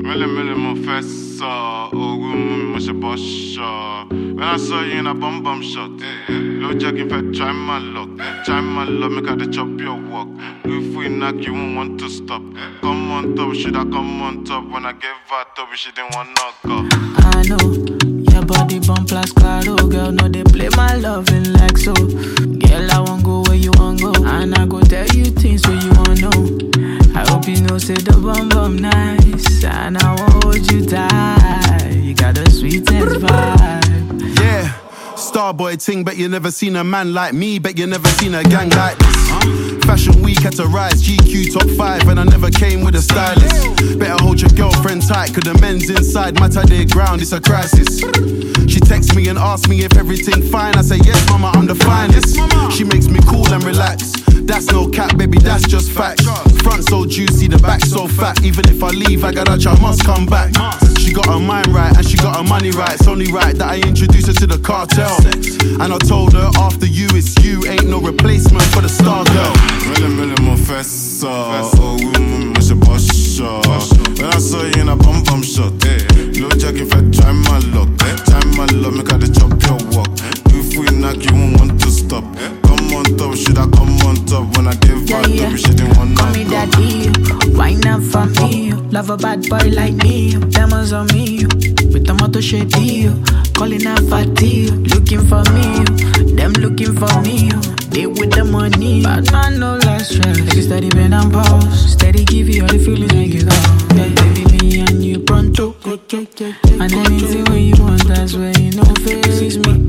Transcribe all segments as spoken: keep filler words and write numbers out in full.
Mille, mille, mon fessa. Oh, room, moi, c'est bossa. When I saw you in a bum bum shot, low jogging fat, try my luck. Try my love, make her the chop your walk. If we knock, you won't want to stop. Come on top, should I come on top? When I gave her top, she didn't want knock up. I know, your body bump like claro. Girl, no, they play my loving like so. Girl, I won't go where you won't go. And I go tell you things where you won't know. I hope you know, say the bum bum nice. And I won't hold you tight. You got the sweetest vibe. Yeah, Starboy ting, bet you never seen a man like me. Bet you never seen a gang like this. Fashion week had to rise, G Q top five, and I never came with a stylist. Better hold your girlfriend tight, cause the men's inside my tidy ground, it's a crisis. She texts me and asks me if everything fine. I say yes, mama, I'm the finest. She makes me cool and relax. That's no cap, baby, that's just fact. Front so juicy, the back so fat. Even if I leave, I got a child, must come back. She got her mind right and she got her money right. It's only right that I introduce her to the cartel. And I told her after you, it's you. Ain't no replacement for the star girl. Mille, mille, mon fessa. Oh, room, moi, c'est bossa. When I saw you in a bum bum shot, low jogging fat, try my luck. Try my love, make her the chop your walk. If we knock, you won't want to stop. Come on top, should I come on top? When I give her Yeah, top, she didn't want Call me knock up. daddy, wine up for me. Love a bad boy like me. Diamonds on me, with a motor shady. Calling out fatty, looking for me. Them looking for me. They with the money, but man no less stress. She steady bend and pause, steady give you all the feelings make you go. Yeah, baby, me and you pronto. And anything when you want, that's where you know face me.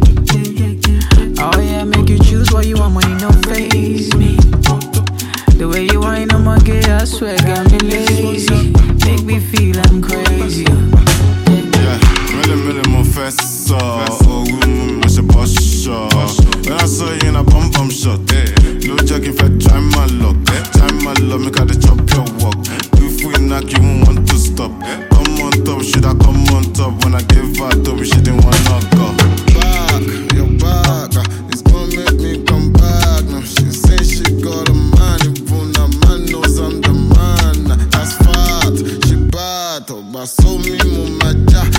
Oh yeah, make you choose what you want, money no face me. The way you whine, I'm a gay, I swear, got me lazy. Make me feel I'm crazy. Yeah, mille, mille, mon fessa. Oh, room, moi, c'est bossa. When I saw you in a bum bum shot, low jogging fat, try my luck. Try my love, make her the chop your walk. If we knock, you won't want to stop. Come on top, should I come on top? When I give her top, she didn't want knock up. Back, you're back. It's gonna make me come back. Now she say she got a man, even a man knows I'm the man. That's fat, she bad. Oh, but so me, mama,